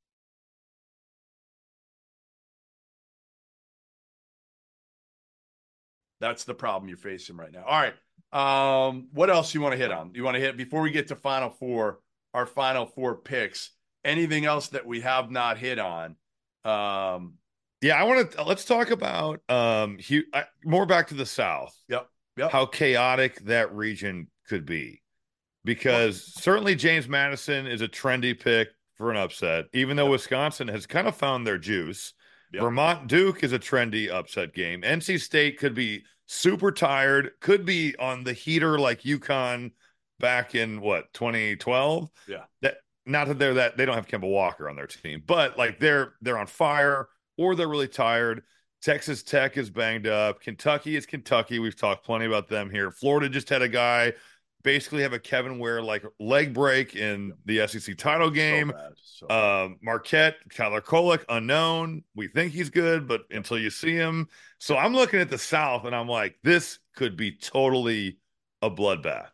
That's the problem you're facing right now. All right. Um, what else you want to hit on? You want to hit before we get to Final Four, our Final Four picks? Anything else that we have not hit on? Um, Yeah, I want to let's talk about um Hugh, I, more back to the South. Yep. Yep. How chaotic that region could be. Because certainly James Madison is a trendy pick for an upset, even though Wisconsin has kind of found their juice. Yep. Vermont Duke is a trendy upset game. N C State could be super tired, could be on the heater like UConn back in what, twenty twelve? Yeah. That not that they're that they don't have Kemba Walker on their team, but like they're they're on fire or they're really tired. Texas Tech is banged up. Kentucky is Kentucky. We've talked plenty about them here. Florida just had a guy basically have a Kevin Ware like leg break in the S E C title game. So bad. So bad. Um, Marquette, Tyler Kolek, unknown. We think he's good, but until you see him. So I'm looking at the South and I'm like, this could be totally a bloodbath.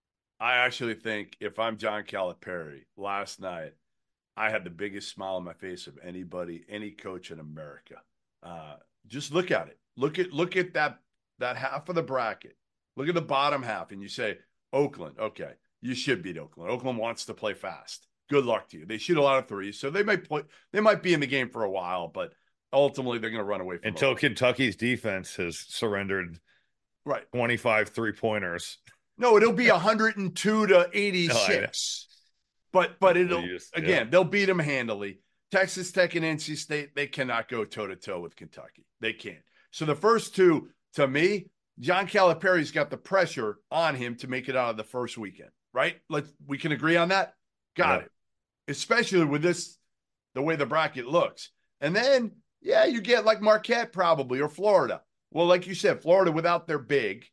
I actually think if I'm John Calipari, last night, I had the biggest smile on my face of anybody, any coach in America. Uh, just look at it. Look at look at that that half of the bracket. Look at the bottom half, and you say, Oakland, okay, you should beat Oakland. Oakland wants to play fast. Good luck to you. They shoot a lot of threes, so they might play. They might be in the game for a while, but ultimately they're going to run away from until Oakland. Kentucky's defense has surrendered right twenty-five three pointers. No, it'll be one hundred two to eighty-six. No, but but it'll just, again, yeah. They'll beat them handily. Texas Tech and N C State, they cannot go toe to toe with Kentucky. They can't. So the first two, to me, John Calipari's got the pressure on him to make it out of the first weekend, right? Let's we can agree on that. Got yeah. it. Especially with this, the way the bracket looks. And then, yeah, you get like Marquette probably or Florida. Well, like you said, Florida without their big,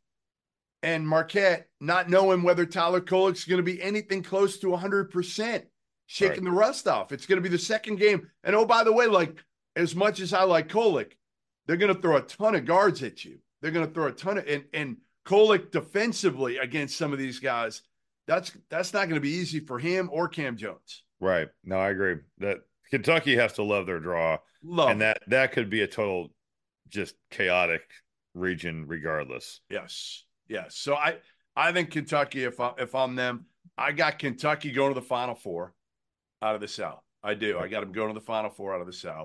and Marquette not knowing whether Tyler Kolek's going to be anything close to one hundred percent, shaking right. the rust off. It's going to be the second game. And oh, by the way, like as much as I like Kolek, they're going to throw a ton of guards at you. They're going to throw a ton of and, and Kolek defensively against some of these guys. That's that's not going to be easy for him or Cam Jones. Right. No, I agree. That Kentucky has to love their draw. Love and that that could be a total just chaotic region regardless. Yes. Yes. So I I think Kentucky, if I if I'm them, I got Kentucky going to the Final Four out of the South. I do. I got them going to the Final Four out of the South.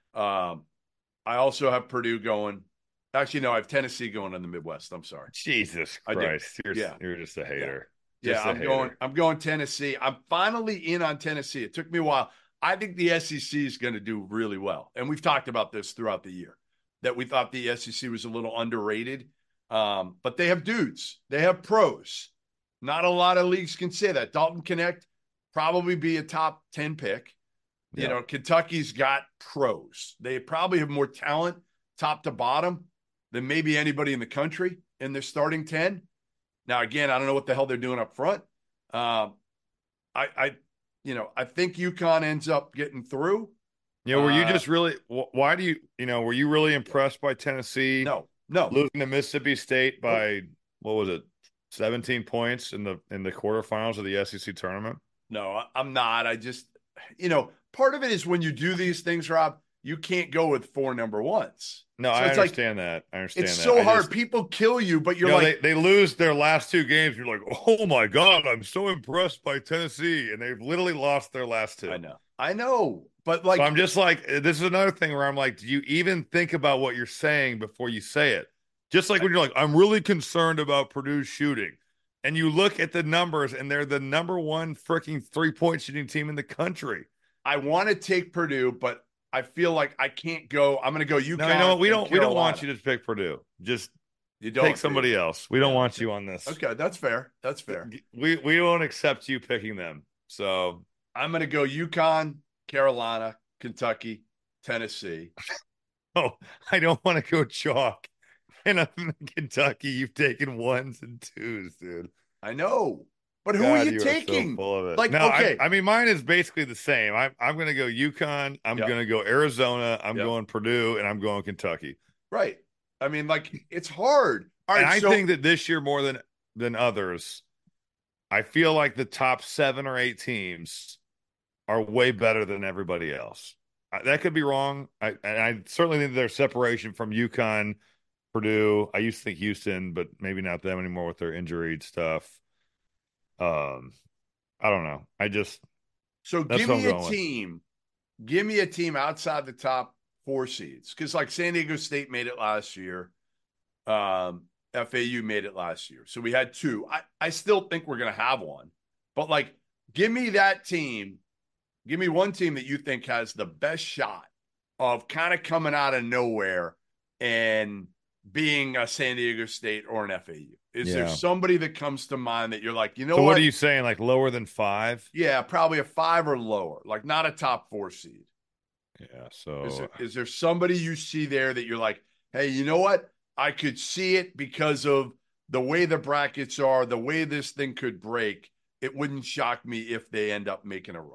Um, I also have Purdue going. Actually, no, I have Tennessee going in the Midwest. I'm sorry. Jesus Christ. You're, yeah. you're just a hater. Yeah, just yeah I'm hater. going I'm going Tennessee. I'm finally in on Tennessee. It took me a while. I think the S E C is going to do really well. And we've talked about this throughout the year, that we thought the S E C was a little underrated. Um, but they have dudes. They have pros. Not a lot of leagues can say that. Dalton Connect probably be a top ten pick. You yeah. know, Kentucky's got pros. They probably have more talent top to bottom than maybe anybody in the country in their starting ten. Now, again, I don't know what the hell they're doing up front. Um, I, I, you know, I think UConn ends up getting through. You know, were you uh, just really, why do you, you know, were you really impressed by Tennessee? No, no. Losing to Mississippi State by, what was it, seventeen points in the in the quarterfinals of the S E C tournament? No, I'm not. I just, you know, part of it is when you do these things, Rob, you can't go with four number ones. No, so I understand like, that. I understand it's that. so I hard. Just, People kill you, but you're you know, like. They, they lose their last two games. You're like, oh, my God, I'm so impressed by Tennessee. And they've literally lost their last two. I know. I know. But like. So I'm just like, this is another thing where I'm like, do you even think about what you're saying before you say it? Just like when you're like, I'm really concerned about Purdue shooting. And you look at the numbers, and they're the number one freaking three-point shooting team in the country. I want to take Purdue, but I feel like I can't go. I'm going to go UConn. No, you know what? We don't. We don't want you to pick Purdue. Just you don't take somebody dude. else. We don't want you on this. Okay, that's fair. That's fair. We we won't accept you picking them. So I'm going to go UConn, Carolina, Kentucky, Tennessee. Oh, I don't want to go chalk. And I'm in Kentucky, you've taken ones and twos, dude. I know. But who God, are you, you taking? Are so full of it. Like, no, okay. I, I mean, mine is basically the same. I, I'm going to go UConn. I'm yep. going to go Arizona. I'm yep. going Purdue, and I'm going Kentucky. Right. I mean, like, it's hard. All right, and I so- think that this year more than than others, I feel like the top seven or eight teams are way better than everybody else. I, that could be wrong. I, and I certainly think there's separation from UConn, Purdue. I used to think Houston, but maybe not them anymore with their injured stuff. Um, I don't know. I just so give me a team. With. Give me a team outside the top four seeds, because like San Diego State made it last year. Um, F A U made it last year, so we had two. I I still think we're gonna have one, but like, give me that team. Give me one team that you think has the best shot of kind of coming out of nowhere and being a San Diego State or an F A U. Is yeah. there somebody that comes to mind that you're like, you know so what? what are you saying, like lower than five? Yeah, probably a five or lower, like not a top four seed. Yeah. So Is there, is there somebody you see there that you're like, hey, you know what? I could see it because of the way the brackets are, the way this thing could break. It wouldn't shock me if they end up making a run.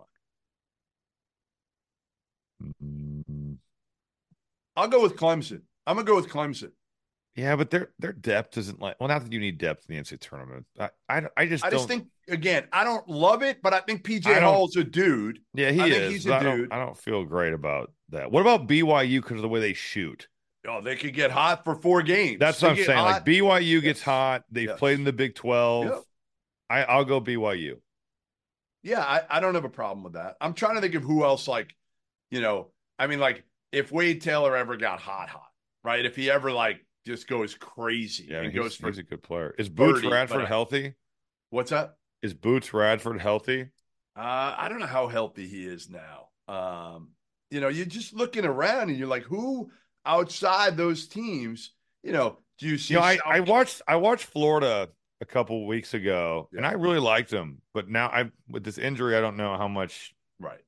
mm, I'll go with Clemson. I'm gonna go with Clemson. yeah, but their their depth isn't like well, not that you need depth in the N C double A tournament. I I, I just I don't, just think again, I don't love it, but I think P J I don't- Hall's a dude. yeah, he I think is. he's but a I don't dude. I don't feel great about that. What about B Y U because of the way they shoot? Oh, they could get hot for four games. That's They what I'm get saying. hot. Like B Y U gets Yes. hot. They've Yes. played in the Big twelve. Yep. I I'll go B Y U. Yeah, I, I don't have a problem with that. I'm trying to think of who else, like, you know, I mean, like, if Wade Taylor ever got hot, hot, right? If he ever, like, just goes crazy Yeah, and he's, goes for he's a good player. Is Boots thirty, Radford but I- healthy? what's that? Is Boots Radford healthy? Uh, I don't know how healthy he is now. Um, you know, you're just looking around and you're like, who outside those teams, you know, do you see? You know, I, South- I watched I watched Florida a couple weeks ago, and Yeah. I really liked them. But now I with this injury, I don't know how much. right.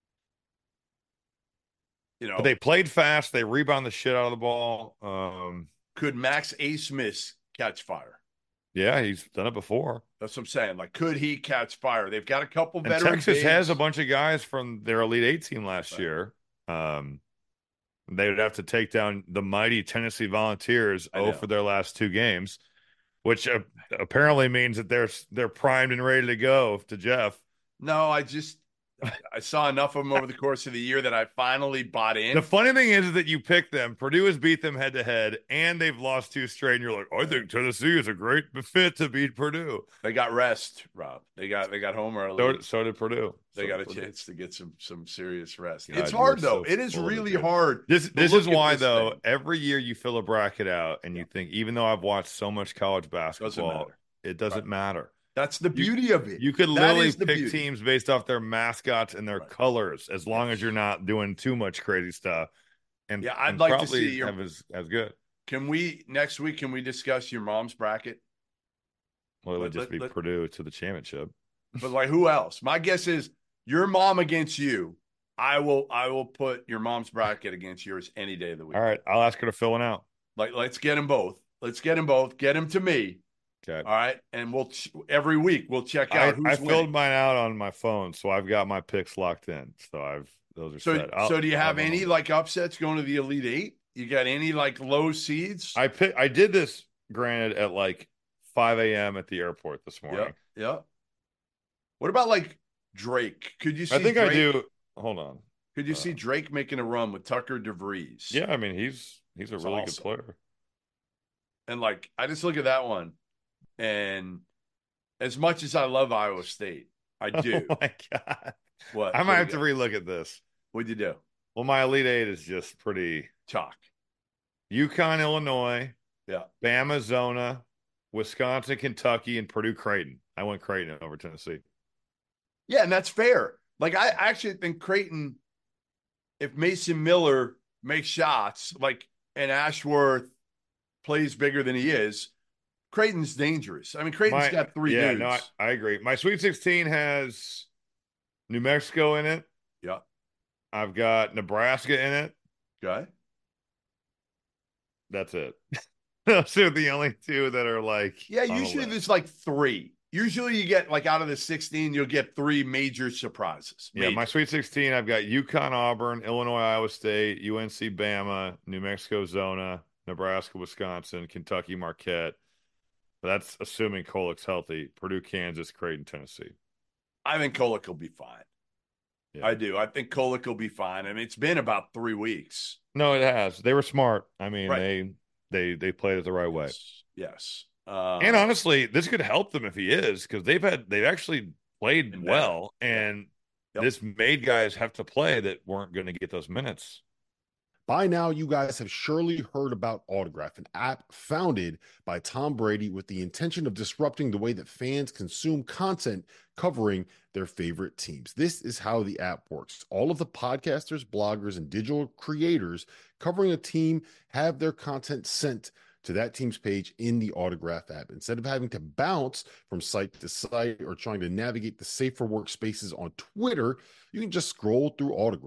You know, But they played fast. They rebound the shit out of the ball. Um, could Max A. Smith catch fire? yeah, he's done it before. That's what I'm saying. Like, could he catch fire? They've got a couple And veteran Texas bigs. has a bunch of guys from their Elite Eight team last Right. year. Um, they would have to take down the mighty Tennessee Volunteers I oh know. for their last two games, which uh, apparently means that they're they're primed and ready to go to Jeff. No, I just I saw enough of them over the course of the year that I finally bought in. The funny thing is that you picked them. Purdue has beat them head to head, and they've lost two straight. And you're like, I think Tennessee is a great fit to beat Purdue. They got rest, Rob. They got they got home early. So, so did Purdue. they So got a did Purdue. chance to get some some serious rest. God, it's you hard are though. so It is full of it, really dude. hard. This to this look is at why this though thing. every year you fill a bracket out and you think even though I've watched so much college Doesn't basketball, matter. it doesn't Right. matter. That's the beauty of it. You could That literally is the pick beauty. teams based off their mascots and their Right. colors, as long Yes. as you're not doing too much crazy stuff. And Yeah, I'd and like to probably see your- have as, as good. Can we next week? Can we discuss your mom's bracket? Well, it would Let- just let- be let- Purdue to the championship. But like, who else? My guess is your mom against you. I will. I will put your mom's bracket against yours any day of the week. All right, I'll ask her to fill one out. Like, let's get them both. Let's get them both. Get them to me. Okay. All right, and we'll ch- every week we'll check I, out who's I filled winning. mine out on my phone, so I've got my picks locked in. So I've those are So, set. I'll- so do you I'll have know. any like upsets going to the Elite Eight? You got any like low seeds? I pick, I did this, granted, at like five a.m. at the airport this morning. Yeah, yeah. What about like Drake? Could you see? I think Drake, I do. Hold on. Could you uh, see Drake making a run with Tucker DeVries? Yeah, I mean he's he's a That's really awesome. good player. And like, I just look at that one, and as much as I love Iowa State, I do. Oh my god! What? I might have What to do you got? relook at this. What'd you do? Well, my Elite Eight is just pretty. Chalk. UConn, Illinois, Yeah. Bama, Zona, Wisconsin, Kentucky, and Purdue, Creighton. I went Creighton over Tennessee. Yeah, and that's fair. Like, I actually think Creighton, if Mason Miller makes shots, like, and Ashworth plays bigger than he is, Creighton's dangerous. I mean, Creighton's My- got three yeah, dudes. no, I, I agree. My Sweet sixteen has New Mexico in it. Yeah. I've got Nebraska in it. Okay. That's it. Those are the only two that are like. Yeah, on the usually list. there's like three. Usually you get, like, out of the sixteen, you'll get three major surprises. Yeah, my Major. Sweet sixteen, I've got UConn, Auburn, Illinois, Iowa State, U N C, Bama, New Mexico, Zona, Nebraska, Wisconsin, Kentucky, Marquette. That's assuming Kolek's healthy. Purdue, Kansas, Creighton, Tennessee. I think Kolek will be fine. Yeah. I do. I think Kolek will be fine. I mean, it's been about three weeks. No, it has. They were smart. I mean, Right. they they they played it the right way. Yes. Yes. Uh, And honestly, this could help them if he is, because they've had they've actually played Been well, better. and Yep. this made guys have to play that weren't going to get those minutes. By now, you guys have surely heard about Autograph, an app founded by Tom Brady with the intention of disrupting the way that fans consume content covering their favorite teams. This is how the app works. All of the podcasters, bloggers, and digital creators covering a team have their content sent to that team's page in the Autograph app. Instead of having to bounce from site to site or trying to navigate the safer workspaces on Twitter, you can just scroll through Autograph.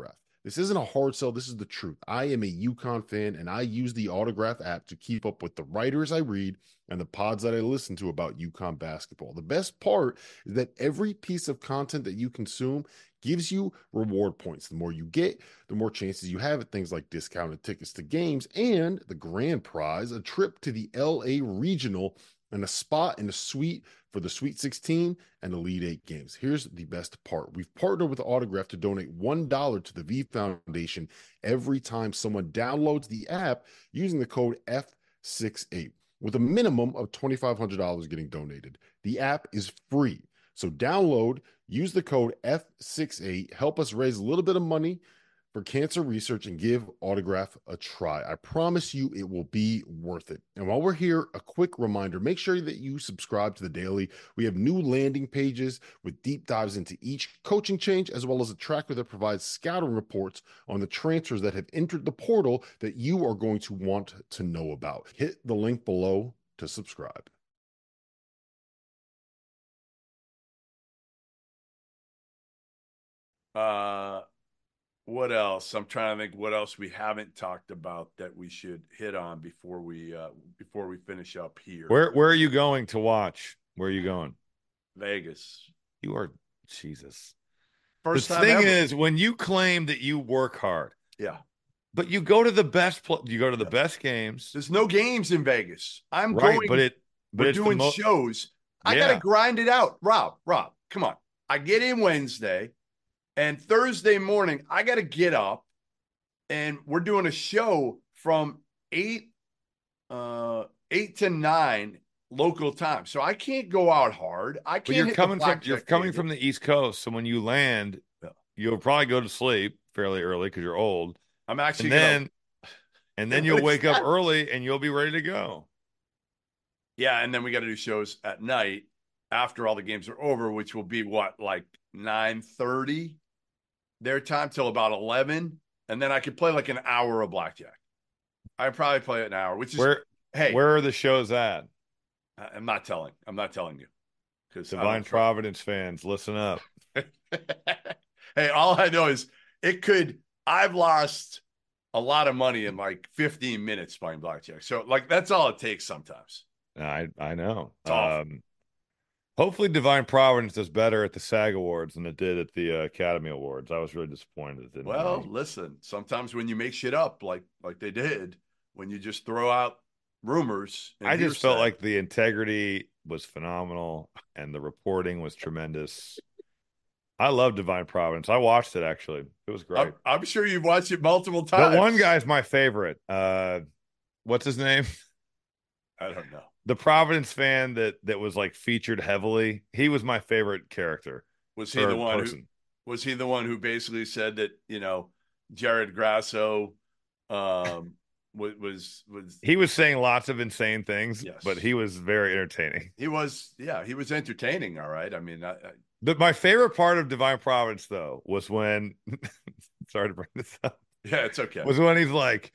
This isn't a hard sell. This is the truth. I am a UConn fan, and I use the Autograph app to keep up with the writers I read and the pods that I listen to about UConn basketball. The best part is that every piece of content that you consume gives you reward points. The more you get, the more chances you have at things like discounted tickets to games and the grand prize, a trip to the L A Regional and a spot in a suite for the Sweet sixteen and Elite Eight games. Here's the best part. We've partnered with Autograph to donate one dollar to the V Foundation every time someone downloads the app using the code F sixty-eight, with a minimum of twenty-five hundred dollars getting donated. The app is free. So download, use the code F sixty-eight, help us raise a little bit of money for cancer research, and give Autograph a try. I promise you it will be worth it. And while we're here, a quick reminder, make sure that you subscribe to the Daily. We have new landing pages with deep dives into each coaching change, as well as a tracker that provides scouting reports on the transfers that have entered the portal that you are going to want to know about. Hit the link below to subscribe. Uh, what else? I'm trying to think what else we haven't talked about that we should hit on before we uh, before we finish up here. Where Where are you going to watch? Where are you going? Vegas. You are Jesus. First the time thing ever. is, when you claim that you work hard, Yeah. but you go to the best, pl- you go to the best games, There's no games in Vegas. I'm right? going. But it, but we're it's the doing mo- shows. I Yeah. gotta grind it out. Rob, Rob, come on. I get in Wednesday, and Thursday morning I gotta get up, and we're doing a show from eight, uh, eight to nine local time. So I can't go out hard. I can't. But you're hit coming the from you're blackjack coming table. from the East Coast, so when you land, Yeah. you'll probably go to sleep fairly early because you're old, I'm actually and then gonna, and then Yeah, you'll what is wake up that? early and you'll be ready to go. yeah, and then we got to do shows at night after all the games are over, which will be what, like nine thirty their time till about eleven, and then I could play like an hour of blackjack. I probably play an hour, which is Where hey, where are the shows at? I- I'm not telling. I'm not telling you because Divine Providence fans, listen up. Hey, all I know is it could. I've lost a lot of money in like fifteen minutes playing blackjack. So like that's all it takes sometimes. I I know. It's awful. Um, hopefully, Divine Providence does better at the SAG Awards than it did at the uh, Academy Awards. I was really disappointed. It didn't Well, win. listen, sometimes when you make shit up like like they did, when you just throw out rumors, and I just felt hearsay. like the integrity was phenomenal and the reporting was tremendous. I love Divine Providence. I watched it actually. It was great. I'm, I'm sure you've watched it multiple times. But one guy's my favorite. Uh, what's his name? I don't know. The Providence fan that that was like featured heavily. He was my favorite character. Was he or the one person. who was he the one who basically said that, you know, Jared Grasso um was was was He was saying lots of insane things, Yes. but he was very entertaining. he was yeah, he was entertaining, all right. I mean, I, I, But my favorite part of Divine Providence, though, was when sorry to bring this up, yeah, it's okay. was when he's like,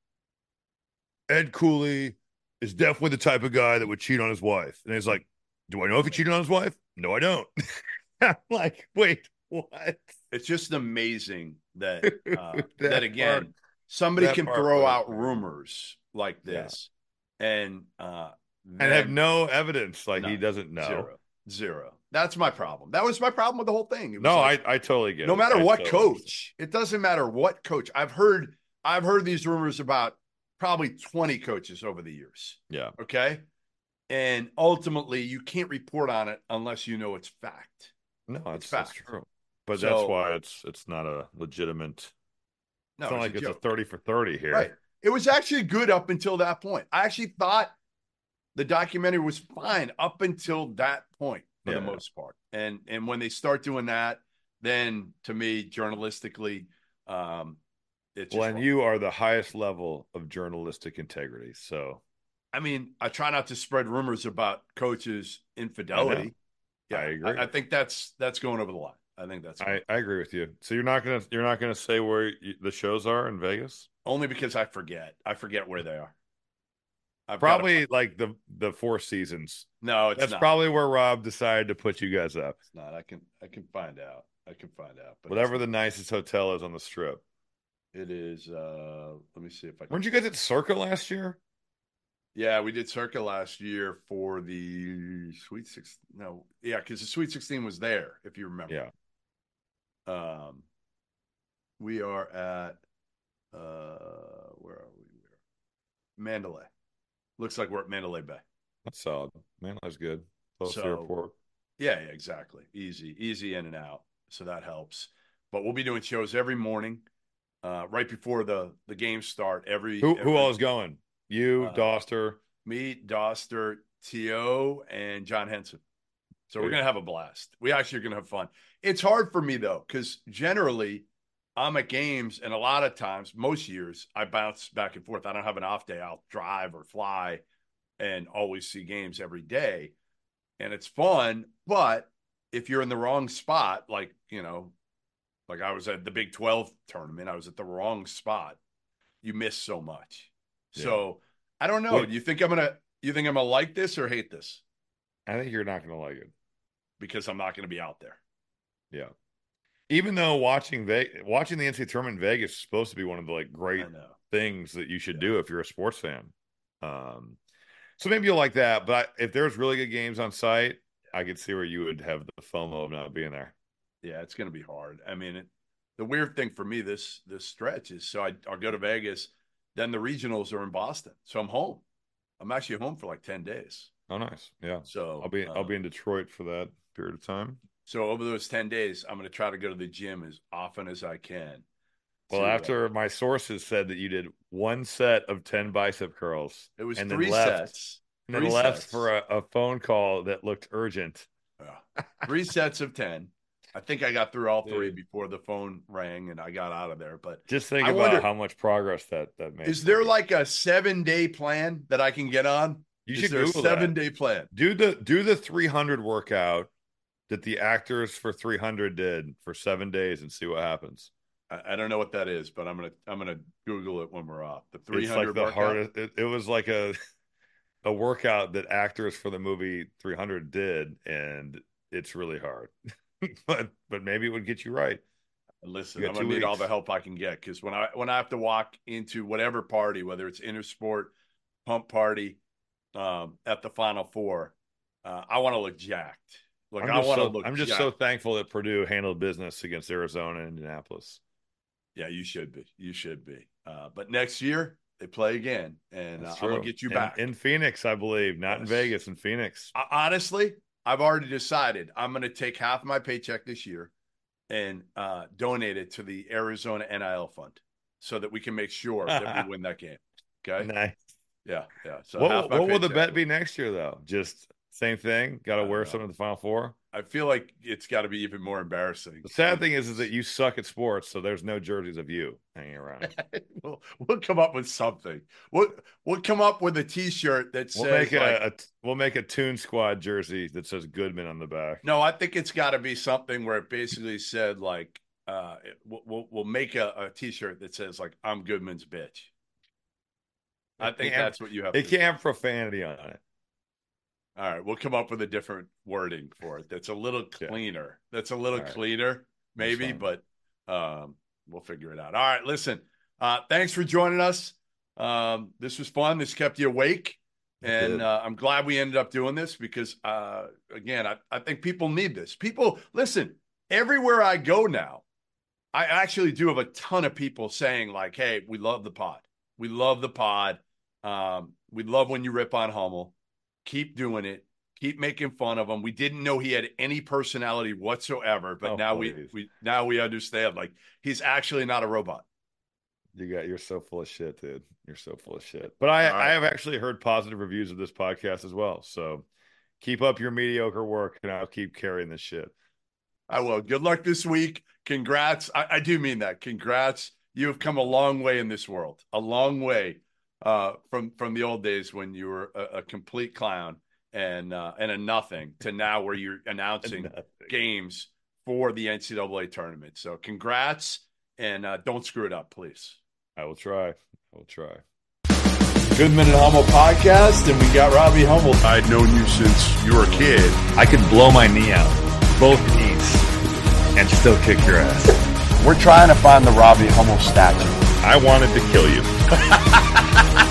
Ed Cooley is definitely the type of guy that would cheat on his wife. And he's like, do I know if he cheated on his wife? No, I don't. I'm like, wait, what? It's just amazing that uh, That that, again, part- somebody that can part throw was- out rumors like this and uh And have then- no evidence. Like, he None. doesn't know. Zero. Zero. That's my problem. That was my problem with the whole thing. It was No, like, I, I totally get no it. matter I what totally understand. coach, it doesn't matter what coach. I've heard I've heard these rumors about probably twenty coaches over the years. Yeah. Okay. And ultimately you can't report on it unless you know it's fact. No, that's, It's that's fact. true. But So- that's why it's it's not a legitimate. No, it's not it's like a it's a joke. thirty for thirty here. Right. It was actually good up until that point. I actually thought the documentary was fine up until that point for Yeah. the most part. And and when they start doing that, then to me, journalistically, um, it's just Well, and wrong. you are the highest level of journalistic integrity. So I mean, I try not to spread rumors about coaches' infidelity. Yeah, I agree. I, I think that's that's going over the line. I think that's I, I agree with you. So you're not gonna you're not gonna say where you, the shows are in Vegas? only because I forget. I forget where they are. I've Probably like the the Four Seasons. gotta, no. It's That's not. probably where Rob decided to put you guys up. It's not. I can I can find out. I can find out. But Whatever it's- the nicest hotel is on the strip. It is. Uh, let me see if I. Can... Weren't you guys at Circa last year? Yeah, we did Circa last year for the Sweet Six. No, yeah, because the Sweet Sixteen was there, if you remember. Yeah. Um, we are at. Uh, where are we? Mandalay. Looks like we're at Mandalay Bay. That's solid. Mandalay's good. Close So- to the airport. Yeah, yeah, exactly. Easy, easy in and out. So that helps. But we'll be doing shows every morning, uh, right before the the games start. Every Who every, who all is going? You, Uh, Doster. me, Doster, T O, and John Henson. So we're Good. gonna have a blast. We actually are gonna have fun. It's hard for me though, because generally I'm at games, and a lot of times, most years, I bounce back and forth. I don't have an off day. I'll drive or fly, and always see games every day. And it's fun, but if you're in the wrong spot, like, you know, like I was at the Big twelve tournament, I was at the wrong spot, you miss so much. Yeah. So I don't know. What- Do you think I'm gonna you think I'm gonna like this or hate this? I think you're not going to like it. Because I'm not gonna be out there. Yeah. Even though watching Ve- watching the N C double A tournament in Vegas is supposed to be one of the like great I know. things that you should Yeah. do if you're a sports fan. Um, so maybe you'll like that. But if there's really good games on site, I could see where you would have the FOMO of not being there. Yeah, it's gonna be hard. I mean, it, the weird thing for me this this stretch is so I, I'll go to Vegas, then the regionals are in Boston, so I'm home. I'm actually home for like ten days. Oh, nice. Yeah. So I'll be uh, I'll be in Detroit for that period of time. So over those ten days, I'm going to try to go to the gym as often as I can. Well, to, uh, after my sources said that you did one set of ten bicep curls, it was and three then left, sets, and then three left sets. for a, a phone call that looked urgent. Yeah. three sets of ten. I think I got through all three Dude. before the phone rang and I got out of there. But Just think I about wonder- how much progress that that makes. is there like a seven day plan that I can get on? You is should there a Google seven that. day plan? Do the do the three hundred workout that the actors for three hundred did for seven days and see what happens. I, I don't know what that is, but I'm gonna I'm gonna Google it when we're off. The three It's hundred like the workout? hardest. It, it was like a a workout that actors for the movie three hundred did, and it's really hard. but but maybe it would get you right. Listen, You I'm got gonna two need all weeks. the help I can get because when I when I have to walk into whatever party, whether it's Intersport, Pump Party, um, at the Final Four, uh, I want to look jacked. Like I'm I just, want to so, look. I'm just jacked. so thankful that Purdue handled business against Arizona and Indianapolis. Yeah, you should be. You should be. Uh, but next year they play again, and uh, That's I'm gonna true. get you In- back. in Phoenix, I believe, not in Yes. Vegas. In Phoenix. I- honestly, I've already decided I'm going to take half of my paycheck this year and uh, donate it to the Arizona N I L fund so that we can make sure that we win that game. Okay. Nice. Yeah. Yeah. So what half my what will the paycheck. bet be next year, though? Just same thing. Got I to don't wear know. something at the Final Four. I feel like it's got to be even more embarrassing. The sad thing is, is that you suck at sports, so there's no jerseys of you hanging around. we'll, we'll come up with something. We'll, we'll come up with a T-shirt that says We'll make a, like, a we'll make a Toon Squad jersey that says Goodman on the back. no, I think it's got to be something where it basically said like, uh, it- we'll, we'll, we'll make a, a T-shirt that says like, I'm Goodman's bitch. I It think can't- that's what you have It to do. can't have profanity on it. All right, we'll come up with a different wording for it. That's a little Yeah. cleaner. That's a little All right. cleaner, maybe, fine. but um, we'll figure it out. All right, listen. Uh, thanks for joining us. Um, this was fun. This kept you awake, It and did. uh, I'm glad we ended up doing this because, uh, again, I, I think people need this. People, listen. Everywhere I go now, I actually do have a ton of people saying like, "Hey, we love the pod. We love the pod. Um, we love when you rip on Hummel. Keep doing it. Keep making fun of him. We didn't know he had any personality whatsoever, but Oh, now we, please. we now we understand. Like he's actually not a robot. You got you're so full of shit, dude. You're so full of shit. But I, All right. I have actually heard positive reviews of this podcast as well. So keep up your mediocre work, and I'll keep carrying this shit. I will. Good luck this week. Congrats. I, I do mean that. Congrats. You have come a long way in this world. A long way uh, from from the old days when you were a, a complete clown and uh, and a nothing to now where you're announcing games for the N C double A tournament. So congrats, and uh, don't screw it up, please. I will try. I will try. Goodman and Hummel podcast, and we got Robbie Hummel. I'd known you since you were a kid. I could blow my knee out, both knees, and still kick your ass. We're trying to find the Robbie Hummel statue. I wanted to kill you.